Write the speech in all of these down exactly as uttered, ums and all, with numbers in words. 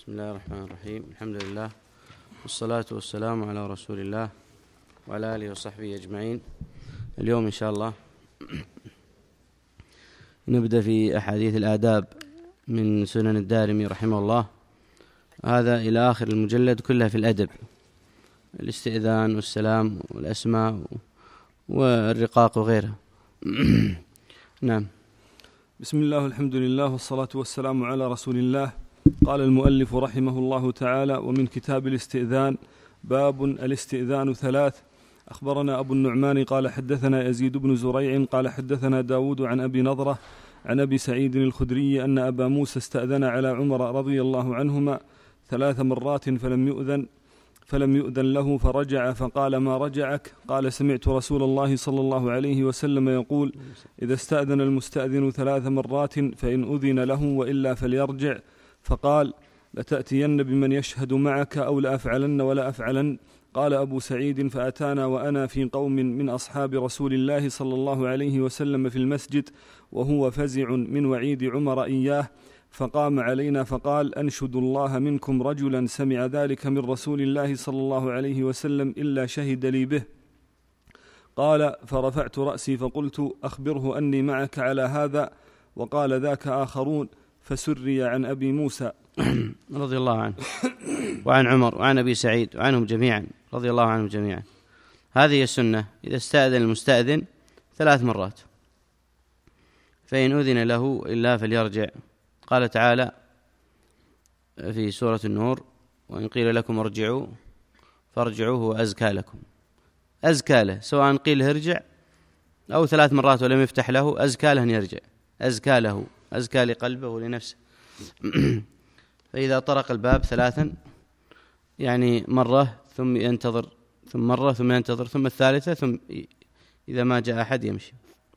بسم الله الرحمن الرحيم. الحمد لله والصلاة والسلام على رسول الله وعلى آله وصحبه أجمعين. اليوم إن شاء الله نبدأ في أحاديث الآداب من سنن الدارمي رحمه الله، هذا إلى آخر المجلد كلها في الأدب، الاستئذان والسلام والأسماء والرقاق وغيرها. نعم. بسم الله والحمد لله والصلاة والسلام على رسول الله. قال المؤلف رحمه الله تعالى: ومن كتاب الاستئذان باب الاستئذان ثلاث. أخبرنا أبو النعمان قال حدثنا يزيد بن زريع قال حدثنا داود عن أبي نضرة عن أبي سعيد الخدري أن أبا موسى استأذن على عمر رضي الله عنهما ثلاث مرات فلم يؤذن فلم يؤذن له فرجع فقال: ما رجعك؟ قال: سمعت رسول الله صلى الله عليه وسلم يقول: إذا استأذن المستأذن ثلاث مرات فإن أذن له وإلا فليرجع. فقال: لتأتين بمن يشهد معك أو لأفعلن ولا أفعلن. قال أبو سعيد: فأتانا وأنا في قوم من أصحاب رسول الله صلى الله عليه وسلم في المسجد وهو فزع من وعيد عمر إياه، فقام علينا فقال: أنشد الله منكم رجلا سمع ذلك من رسول الله صلى الله عليه وسلم إلا شهد لي به. قال: فرفعت رأسي فقلت: أخبره أني معك على هذا. وقال ذاك آخرون، فسري عن أبي موسى رضي الله عنه وعن عمر وعن أبي سعيد وعنهم جميعا رضي الله عنهم جميعا. هذه السنة: إذا استأذن المستأذن ثلاث مرات فإن أذن له إلا فليرجع. قال تعالى في سورة النور: وإن قيل لكم ارجعوا فارجعوا هو أزكى لكم. أزكى له، سواء قيل ارجع أو ثلاث مرات ولم يفتح له، أزكى له أن يرجع، أزكى له، أزكى لقلبه ولنفسه. فإذا طرق الباب ثلاثا، يعني مرة ثم ينتظر، ثم مرة ثم ينتظر، ثم الثالثة، ثم إذا ما جاء أحد يمشي.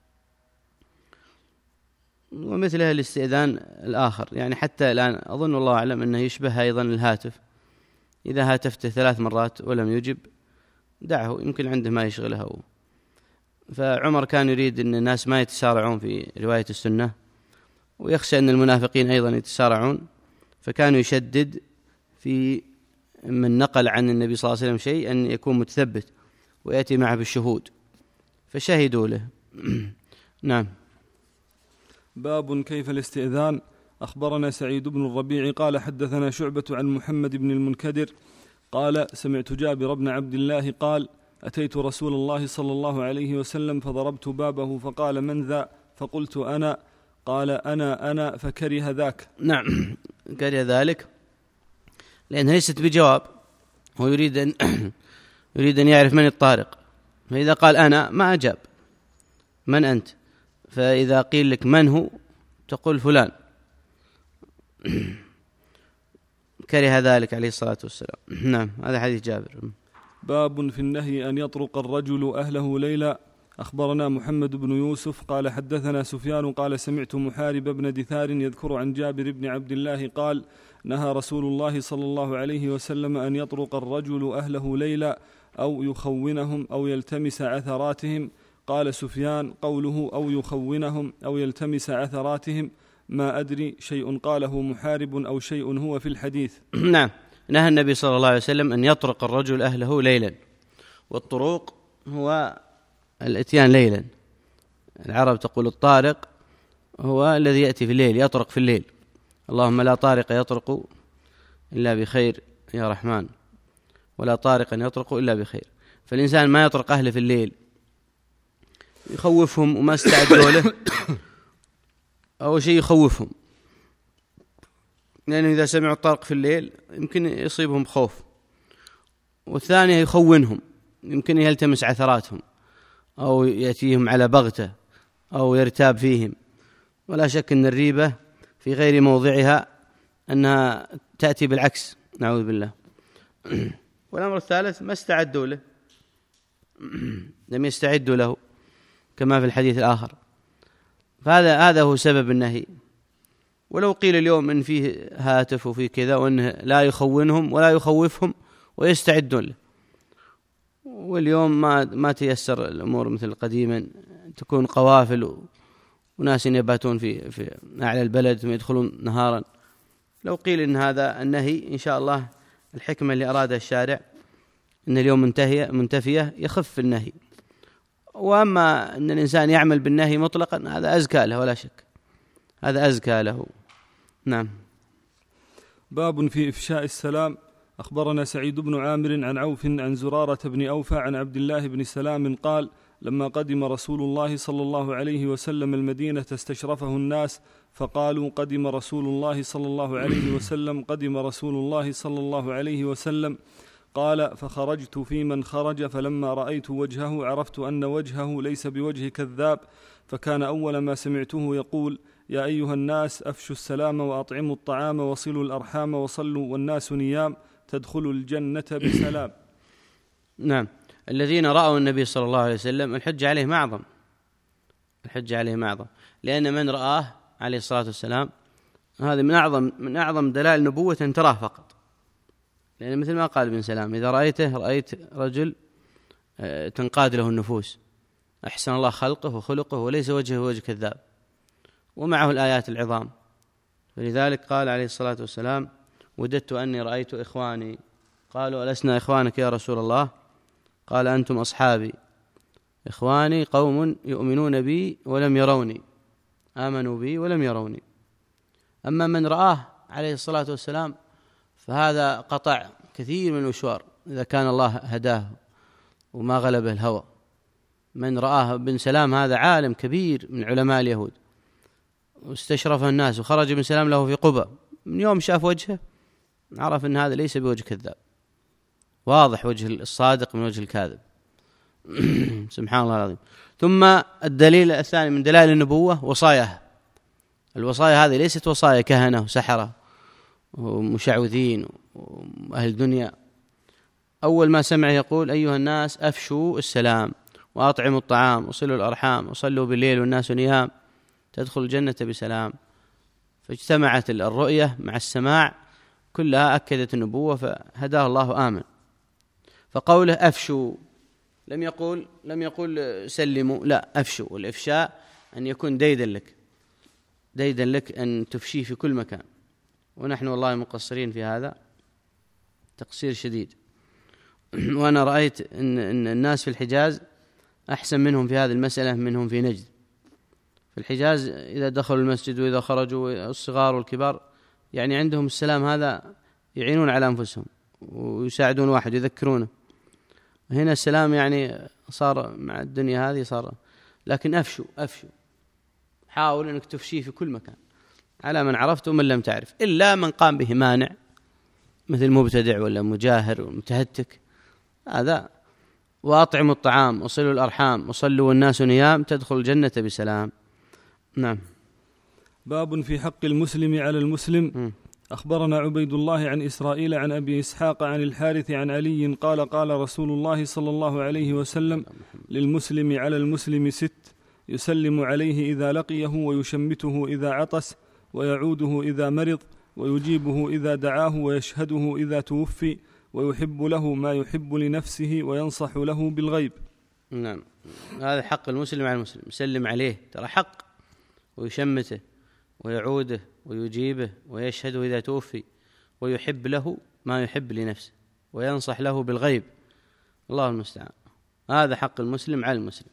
ومثلها الاستئذان الآخر، يعني حتى الآن أظن الله أعلم أنه يشبه أيضا الهاتف، إذا هاتفته ثلاث مرات ولم يجب دعه، يمكن عنده ما يشغله. فعمر كان يريد أن الناس ما يتسارعون في رواية السنة، ويخشى أن المنافقين أيضا يتسارعون، فكانوا يشدد في من نقل عن النبي صلى الله عليه وسلم شيء أن يكون متثبت ويأتي معه بالشهود، فشهدوا له. نعم. باب كيف الاستئذان. أخبرنا سعيد بن الربيع قال حدثنا شعبة عن محمد بن المنكدر قال: سمعت جابر بن عبد الله قال: أتيت رسول الله صلى الله عليه وسلم فضربت بابه فقال: من ذا؟ فقلت: أنا. قال: أنا أنا فكره ذاك. نعم، كره ذلك لأنها ليست بجواب، هو يريد أن يريد أن يعرف من الطارق، فإذا قال أنا ما أجاب. من أنت؟ فإذا قيل لك من هو تقول فلان. كره ذلك عليه الصلاة والسلام. نعم، هذا حديث جابر. باب في النهي أن يطرق الرجل أهله ليلا. أخبرنا محمد بن يوسف قال حدثنا سفيان قال: سمعت محارب بن دثار يذكر عن جابر بن عبد الله قال: نهى رسول الله صلى الله عليه وسلم أن يطرق الرجل أهله ليلا أو يخونهم أو يلتمس عثراتهم. قال سفيان: قوله أو يخونهم أو يلتمس عثراتهم ما أدري، شيء قاله محارب أو شيء هو في الحديث. نعم، نهى النبي صلى الله عليه وسلم أن يطرق الرجل أهله ليلا، والطروق هو الاتيان ليلا. العرب تقول الطارق هو الذي يأتي في الليل، يطرق في الليل. اللهم لا طارق يطرق إلا بخير يا رحمن، ولا طارق يطرق إلا بخير. فالإنسان ما يطرق أهله في الليل يخوفهم وما استعدوا له. أول شيء يخوفهم، لأنه إذا سمعوا الطرق في الليل يمكن يصيبهم خوف. والثانية يخونهم، يمكن يلتمس عثراتهم أو يأتيهم على بغتة أو يرتاب فيهم. ولا شك أن الريبة في غير موضعها أنها تأتي بالعكس، نعوذ بالله. والأمر الثالث ما استعدوا له، لم يستعدوا له كما في الحديث الآخر. فهذا هذا هو سبب النهي. ولو قيل اليوم إن فيه هاتف وفيه كذا وأنه لا يخونهم ولا يخوفهم ويستعدون له، واليوم ما ما تيسر الأمور مثل قديما، تكون قوافل وناس يباتون في في أعلى البلد ثم يدخلون نهارا لو قيل إن هذا النهي إن شاء الله الحكمة اللي أرادها الشارع إن اليوم منتهية منتفية يخف النهي، وأما أن الإنسان يعمل بالنهي مطلقا هذا أزكى له ولا شك، هذا أزكى له. نعم. باب في إفشاء السلام. أخبرنا سعيد بن عامر عن عوف عن زرارة بن أوفى عن عبد الله بن سلام قال: لما قدم رسول الله صلى الله عليه وسلم المدينة استشرفه الناس فقالوا: قدم رسول الله صلى الله عليه وسلم قدم رسول الله صلى الله عليه وسلم. قال: فخرجت في من خرج، فلما رأيت وجهه عرفت أن وجهه ليس بوجه كذاب، فكان أول ما سمعته يقول: يا أيها الناس أفشوا السلام وأطعموا الطعام وصلوا الأرحام وصلوا والناس نيام تدخلوا الجنة بسلام. نعم. الذين رأوا النبي صلى الله عليه وسلم الحج عليه معظم، الحج عليه معظم، لأن من رآه عليه الصلاة والسلام هذا من أعظم من أعظم دلائل نبوة أن تراه فقط، لأن مثل ما قال ابن سلام: إذا رأيته رأيت رجل تنقاد له النفوس، أحسن الله خلقه وخلقه وليس وجهه وجه كذاب، ومعه الآيات العظام. فلذلك قال عليه الصلاة والسلام: وددت أني رأيت إخواني. قالوا: ألسنا إخوانك يا رسول الله؟ قال: أنتم أصحابي، إخواني قوم يؤمنون بي ولم يروني، آمنوا بي ولم يروني. أما من رآه عليه الصلاة والسلام فهذا قطع كثير من المشوار إذا كان الله هداه وما غلبه الهوى. من رآه بن سلام هذا عالم كبير من علماء اليهود، واستشرف الناس، وخرج بن سلام له في قبى، من يوم شاف وجهه عرف أن هذا ليس بوجه كذاب، واضح وجه الصادق من وجه الكاذب. سبحان الله العظيم. ثم الدليل الثاني من دلائل النبوة وصاياه. الوصايا هذه ليست وصايا كهنة وسحرة ومشعوذين وأهل دنيا. أول ما سمع يقول: أيها الناس أفشوا السلام وأطعموا الطعام وصلوا الأرحام وصلوا بالليل والناس نيام تدخل الجنة بسلام. فاجتمعت الرؤية مع السماع كلها أكدت النبوة، فهداه الله آمن. فقوله أفشوا لم يقول لم يقول سلموا، لا، أفشوا. والإفشاء أن يكون ديدا لك ديدا لك أن تفشيه في كل مكان، ونحن والله مقصرين في هذا تقصير شديد. وأنا رأيت أن, أن الناس في الحجاز أحسن منهم في هذه المسألة منهم في نجد. في الحجاز إذا دخلوا المسجد وإذا خرجوا الصغار والكبار يعني عندهم السلام هذا يعينون على أنفسهم ويساعدون واحد يذكرونه. هنا السلام يعني صار مع الدنيا هذه صار. لكن أفشوا أفشوا حاول أنك تفشيه في كل مكان على من عرفت ومن لم تعرف، إلا من قام به مانع مثل مبتدع ولا مجاهر ومتهتك هذا. وأطعموا الطعام وصلوا الأرحام وصلوا والناس نيام تدخل الجنة بسلام. نعم. باب في حق المسلم على المسلم. م. أخبرنا عبيد الله عن إسرائيل عن أبي إسحاق عن الحارث عن علي قال: قال رسول الله صلى الله عليه وسلم: للمسلم على المسلم ست: يسلم عليه إذا لقيه، ويشمته إذا عطس، ويعوده إذا مرض، ويجيبه إذا دعاه، ويشهده إذا توفي، ويحب له ما يحب لنفسه، وينصح له بالغيب. نعم. هذا حق المسلم على المسلم، يسلم عليه ترى حق، ويشمته ويعوده ويجيبه ويشهده إذا توفي، ويحب له ما يحب لنفسه، وينصح له بالغيب. الله المستعان. هذا حق المسلم على المسلم.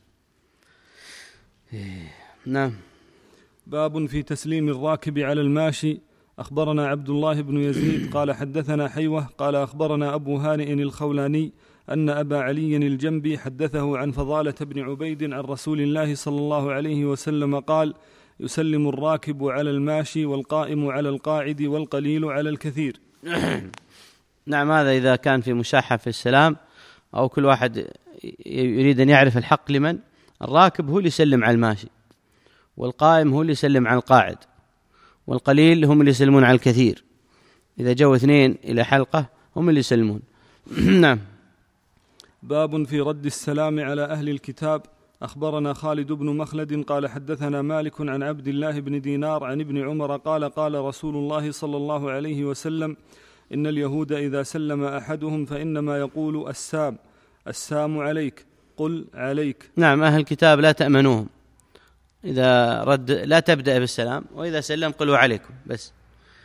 نعم. باب في تسليم الراكب على الماشي. أخبرنا عبد الله بن يزيد قال حدثنا حيوة قال أخبرنا أبو هانئ الخولاني أن أبا علي الجنبي حدثه عن فضالة بن عبيد عن رسول الله صلى الله عليه وسلم قال: يسلم الراكب على الماشي، والقائم على القاعد، والقليل على الكثير. نعم. هذا إذا كان في مشاحة في السلام، أو كل واحد يريد أن يعرف الحق لمن. الراكب هو اللي يسلم على الماشي، والقائم هو اللي يسلم على القاعد، والقليل هم اللي يسلمون على الكثير. إذا جو اثنين إلى حلقة هم اللي يسلمون. نعم. باب في رد السلام على أهل الكتاب. أخبرنا خالد بن مخلد قال حدثنا مالك عن عبد الله بن دينار عن ابن عمر قال: قال رسول الله صلى الله عليه وسلم: إن اليهود إذا سلم أحدهم فإنما يقول السام السام عليك، قل عليك. نعم. أهل الكتاب لا تأمنوهم، إذا رد لا تبدأ بالسلام، وإذا سلم قلوا عليكم بس.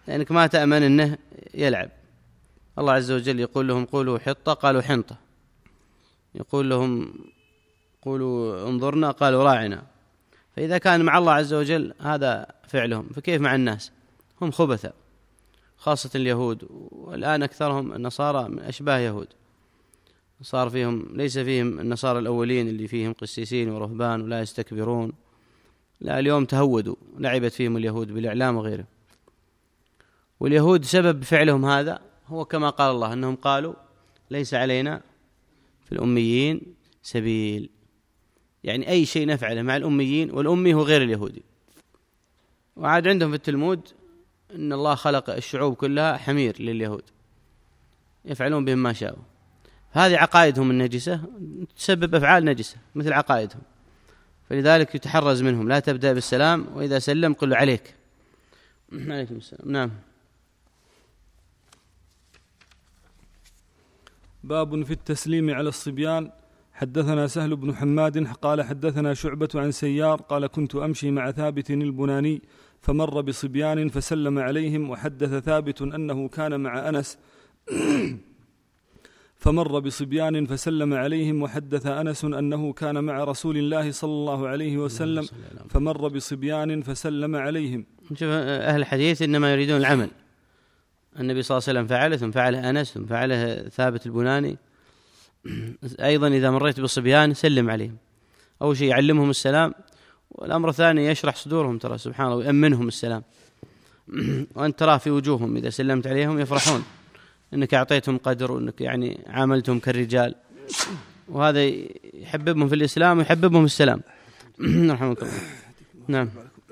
لأنك ما تأمن أنه يلعب. الله عز وجل يقول لهم قولوا حطة قالوا حنطة، يقول لهم قولوا انظرنا قالوا راعنا. فإذا كان مع الله عز وجل هذا فعلهم، فكيف مع الناس؟ هم خبثاء، خاصة اليهود، والآن أكثرهم النصارى من أشباه يهود، صار فيهم ليس فيهم النصارى الأولين اللي فيهم قسيسين ورهبان ولا يستكبرون، لا اليوم تهودوا، لعبت فيهم اليهود بالإعلام وغيره. واليهود سبب فعلهم هذا هو كما قال الله أنهم قالوا ليس علينا في الأميين سبيل، يعني أي شيء نفعله مع الأميين، والأمي هو غير اليهودي. وعاد عندهم في التلمود أن الله خلق الشعوب كلها حمير لليهود يفعلون بهم ما شاءوا. هذه عقائدهم النجسة تسبب أفعال نجسة مثل عقائدهم، فلذلك يتحرز منهم، لا تبدأ بالسلام، وإذا سلم قل له عليك. عليكم السلام. نعم. باب في التسليم على الصبيان. حدثنا سهل بن حماد قال حدثنا شعبة عن سيار قال كنت أمشي مع ثابت البناني فمر بصبيان فسلم عليهم، وحدث ثابت أنه كان مع أنس فمر بصبيان فسلم عليهم، وحدث أنس أنه كان مع رسول الله صلى الله عليه وسلم فمر بصبيان فسلم عليهم. شوف أهل الحديث إنما يريدون العمل. النبي صلى الله عليه وسلم فعله، ثم فعله أنس، ثم فعله ثابت البناني. أيضا إذا مريت بالصبيان سلم عليهم، أول شيء يعلمهم السلام، والأمر الثاني يشرح صدورهم، ترى سبحان الله ويأمنهم السلام. وأنت تراه في وجوههم إذا سلمت عليهم يفرحون أنك أعطيتهم قدر، وأنك يعني عاملتهم كالرجال، وهذا يحببهم في الإسلام ويحببهم السلام. رحمك الله. نعم.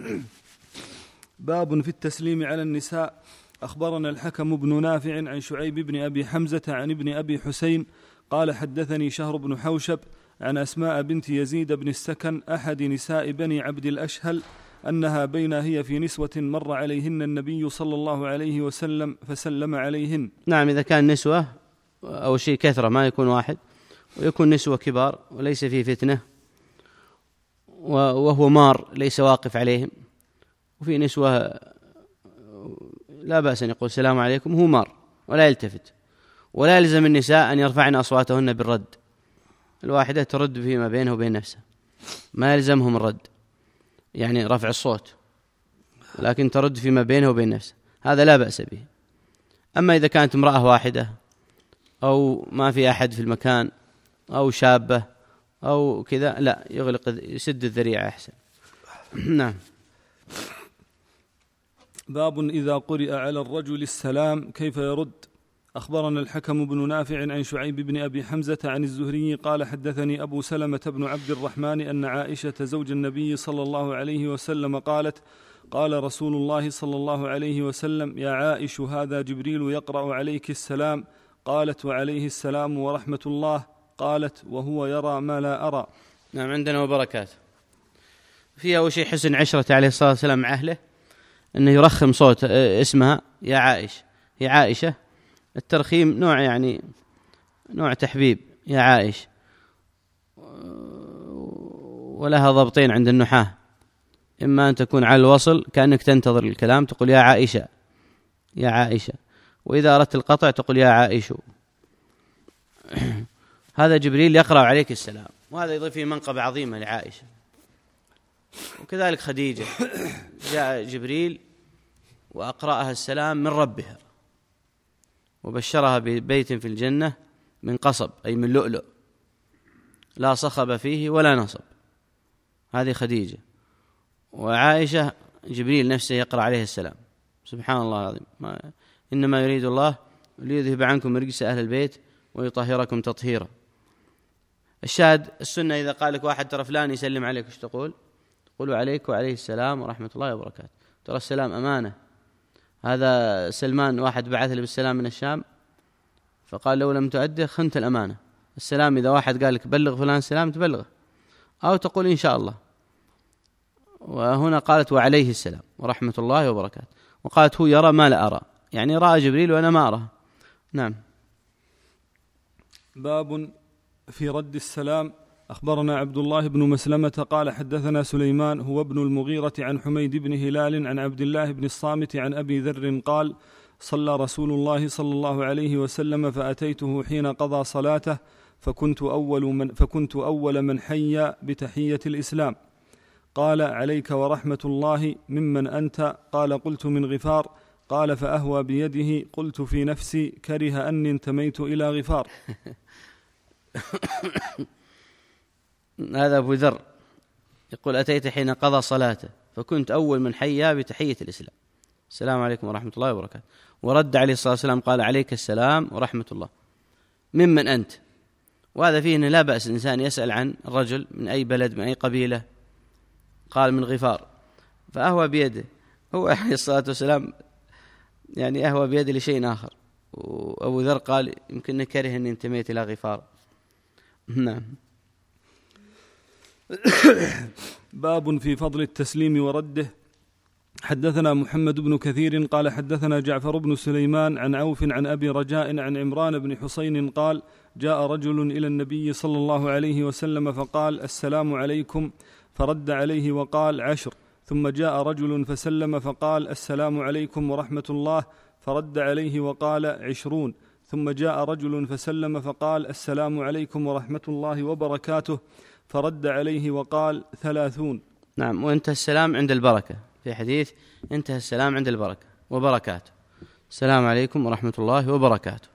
باب في التسليم على النساء. أخبرنا الحكم بن نافع عن شعيب بن أبي حمزة عن ابن أبي حسين قال حدثني شهر بن حوشب عن أسماء بنت يزيد بن السكن أحد نساء بني عبد الأشهل أنها بين هي في نسوة مر عليهن النبي صلى الله عليه وسلم فسلم عليهن. نعم، إذا كان نسوة أو شيء كثرة ما يكون واحد، ويكون نسوة كبار وليس فيه فتنة، وهو مار ليس واقف عليهم، وفي نسوة لا بأس أن يقول السلام عليكم هو مار ولا يلتفت. ولا يلزم النساء أن يرفعن أصواتهن بالرد، الواحدة ترد فيما بينه وبين نفسه، ما يلزمهم الرد يعني رفع الصوت، لكن ترد فيما بينه وبين نفسه، هذا لا بأس به. أما إذا كانت امرأة واحدة أو ما في أحد في المكان أو شابة أو كذا، لا، يغلق يسد الذريعة أحسن. نعم. باب إذا قرئ على الرجل السلام كيف يرد. أخبرنا الحكم بن نافع عن شعيب بن أبي حمزة عن الزهري قال حدثني أبو سلمة بن عبد الرحمن أن عائشة زوج النبي صلى الله عليه وسلم قالت قال رسول الله صلى الله عليه وسلم يا عائش هذا جبريل يقرأ عليك السلام. قالت وعليه السلام ورحمة الله. قالت وهو يرى ما لا أرى. نعم، عندنا وبركاته. فيها أول شيء حسن عشرة عليه الصلاة والسلام مع أهله، أنه يرخم صوت اسمها يا عائش، هي عائشة. الترخيم نوع يعني نوع تحبيب، يا عائش، ولها ضبطين عند النحاة، إما أن تكون على الوصل كأنك تنتظر الكلام تقول يا عائشة يا عائشة، وإذا أردت القطع تقول يا عائش. هذا جبريل يقرأ عليك السلام، وهذا يضيف فيه منقبة عظيمة لعائشة. وكذلك خديجة جاء جبريل وأقرأها السلام من ربها، وبشرها ببيت في الجنة من قصب أي من لؤلؤ لا صخب فيه ولا نصب، هذه خديجة. وعائشة جبريل نفسه يقرأ عليه السلام. سبحان الله العظيم. ما إنما يريد الله ليذهب عنكم رجس أهل البيت ويطهركم تطهيرا. الشاهد السنة إذا قال لك واحد ترى فلان يسلم عليك ايش تقول؟ تقول عليك وعليه السلام ورحمة الله وبركاته. ترى السلام أمانة. هذا سلمان واحد بعث له بالسلام من الشام فقال لو لم تؤده خنت الأمانة. السلام إذا واحد قال لك بلغ فلان السلام تبلغه، أو تقول إن شاء الله. وهنا قالت وعليه السلام ورحمة الله وبركاته، وقالت هو يرى ما لا أرى، يعني رأى جبريل وأنا ما أرى. نعم. باب في رد السلام. أخبرنا عبد الله بن مسلمة قال حدثنا سليمان هو ابن المغيرة عن حميد بن هلال عن عبد الله بن الصامت عن أبي ذر قال صلى رسول الله صلى الله عليه وسلم فأتيته حين قضى صلاته فكنت أول من, فكنت أول من حيا بتحية الإسلام. قال عليك ورحمة الله، ممن أنت؟ قال قلت من غفار. قال فأهوى بيده. قلت في نفسي كره أني انتميت إلى غفار. هذا أبو ذر يقول أتيت حين قضى صلاته فكنت أول من حيا بتحية الإسلام، السلام عليكم ورحمة الله وبركاته، ورد عليه الصلاة والسلام قال عليك السلام ورحمة الله، ممن أنت؟ وهذا فيه أنه لا بأس الإنسان يسأل عن الرجل من أي بلد من أي قبيلة، قال من غفار، فأهوى بيده. هو عليه الصلاة والسلام يعني أهوى بيده لشيء آخر، وأبو ذر قال يمكن كره أني انتميت إلى غفار. نعم. باب في فضل التسليم ورده. حدثنا محمد بن كثير قال حدثنا جعفر بن سليمان عن عوف عن أبي رجاء عن عمران بن حسين قال جاء رجل إلى النبي صلى الله عليه وسلم فقال السلام عليكم، فرد عليه وقال عشر. ثم جاء رجل فسلم فقال السلام عليكم ورحمة الله، فرد عليه وقال عشرون. ثم جاء رجل فسلم فقال السلام عليكم ورحمة الله وبركاته، فرد عليه وقال ثلاثون. نعم. وانتهى السلام عند البركة، في حديث انتهى السلام عند البركة وبركاته، السلام عليكم ورحمة الله وبركاته،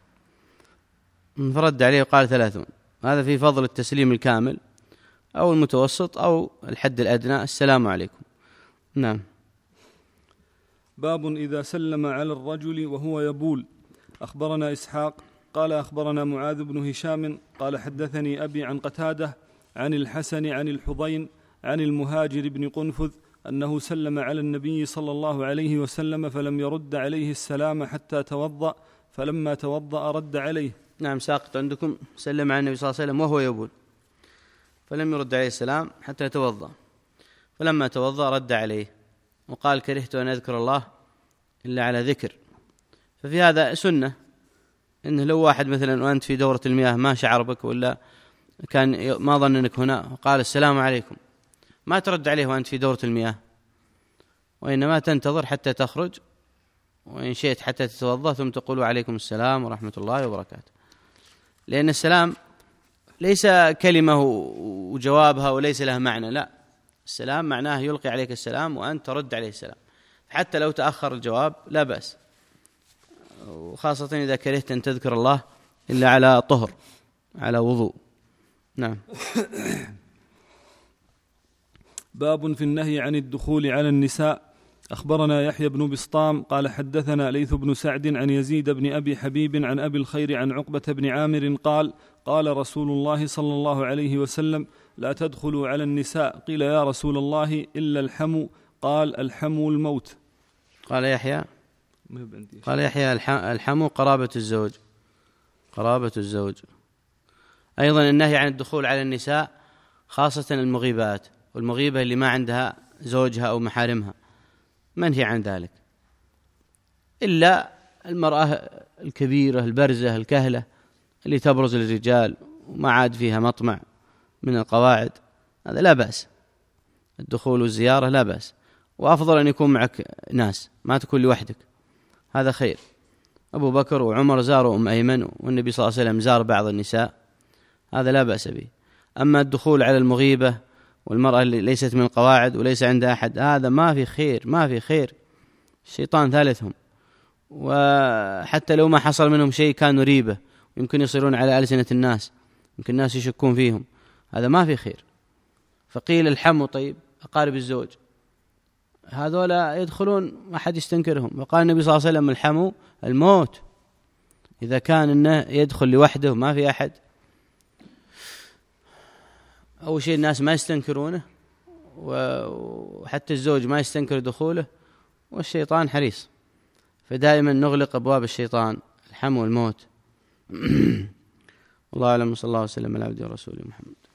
فرد عليه وقال ثلاثون. هذا في فضل التسليم الكامل أو المتوسط أو الحد الأدنى، السلام عليكم. نعم. باب إذا سلم على الرجل وهو يبول. أخبرنا إسحاق قال أخبرنا معاذ بن هشام قال حدثني أبي عن قتادة عن الحسن عن الحضين عن المهاجر بن قنفذ أنه سلم على النبي صلى الله عليه وسلم فلم يرد عليه السلام حتى توضأ، فلما توضأ رد عليه. نعم، ساقط عندكم سلم على النبي صلى الله عليه وسلم وهو يبول فلم يرد عليه السلام حتى توضأ، فلما توضأ رد عليه وقال كرهت أن أذكر الله إلا على ذكر. ففي هذا سنة، إنه لو واحد مثلا وأنت في دورة المياه ما شعر بك ولا كان ما ظن أنك هنا وقال السلام عليكم، ما ترد عليه وأنت في دورة المياه، وإنما تنتظر حتى تخرج، وإن شئت حتى تتوضأ ثم تقول عليكم السلام ورحمة الله وبركاته، لأن السلام ليس كلمة وجوابها وليس لها معنى، لا، السلام معناه يلقي عليك السلام وأنت ترد عليه السلام، حتى لو تأخر الجواب لا بأس، وخاصة إذا كرهت أن تذكر الله إلا على طهر، على وضوء. نعم. باب في النهي عن الدخول على النساء. أخبرنا يحيى بن بسطام قال حدثنا ليث بن سعد عن يزيد بن أبي حبيب عن أبي الخير عن عقبة بن عامر قال قال رسول الله صلى الله عليه وسلم لا تدخلوا على النساء. قيل يا رسول الله إلا الحمو، قال الحمو الموت. قال يحيى قال يحيى الحمو قرابة الزوج، قرابة الزوج. أيضا النهي عن الدخول على النساء خاصة المغيبات، والمغيبة اللي ما عندها زوجها أو محارمها منهي عن ذلك، إلا المرأة الكبيرة البرزة الكهلة اللي تبرز للرجال وما عاد فيها مطمع من القواعد، هذا لا بأس، الدخول والزيارة لا بأس، وأفضل أن يكون معك ناس، ما تكون لوحدك، هذا خير. أبو بكر وعمر زاروا أم أيمن، والنبي صلى الله عليه وسلم زار بعض النساء، هذا لا بأس به. أما الدخول على المغيبة والمرأة اللي ليست من القواعد وليس عندها أحد، هذا ما في خير، ما في خير، الشيطان ثالثهم، وحتى لو ما حصل منهم شيء كانوا ريبة، يمكن يصيرون على ألسنة الناس، يمكن الناس يشكون فيهم، هذا ما في خير. فقيل الحمو، طيب أقارب الزوج هذولا يدخلون ما حد يستنكرهم، وقال النبي صلى الله عليه وسلم الحمو الموت، إذا كان إنه يدخل لوحده ما في أحد، أول شيء الناس ما يستنكرونه، وحتى الزوج ما يستنكر دخوله، والشيطان حريص، فدائما نغلق أبواب الشيطان، الحمو والموت. والله أعلم، صلى الله عليه وسلم على عبده ورسوله محمد.